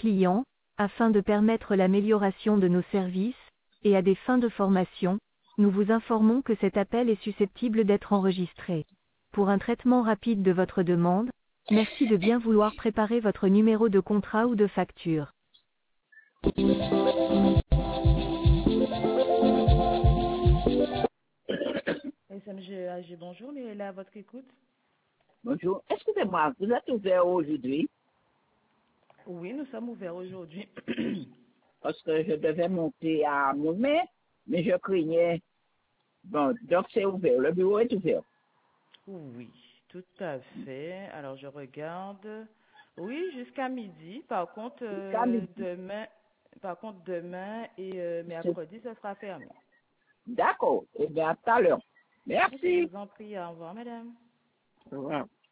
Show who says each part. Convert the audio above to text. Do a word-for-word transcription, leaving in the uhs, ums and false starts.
Speaker 1: clients, afin de permettre l'amélioration de nos services, et à des fins de formation, nous vous informons que cet appel est susceptible d'être enregistré. Pour un traitement rapide de votre demande, merci de bien vouloir préparer votre numéro de contrat ou de facture.
Speaker 2: S M G A G, bonjour, mais elle est à votre écoute.
Speaker 3: Bonjour. Excusez-moi, vous êtes ouvert aujourd'hui
Speaker 2: Oui, nous sommes ouverts aujourd'hui.
Speaker 3: parce que je devais monter à Moulin, mais je craignais. Bon, donc c'est ouvert. Le bureau est ouvert.
Speaker 2: Oui, tout à fait. Alors, je regarde. Oui, jusqu'à midi. Par contre,
Speaker 3: Jusqu'à
Speaker 2: euh,
Speaker 3: midi.
Speaker 2: demain, par contre, demain et euh,
Speaker 3: C'est-
Speaker 2: mercredi, ce sera fermé.
Speaker 3: D'accord. Eh bien, à tout à l'heure.
Speaker 2: Je
Speaker 3: Merci.
Speaker 2: vous en prie. Au revoir, madame.
Speaker 3: Au revoir.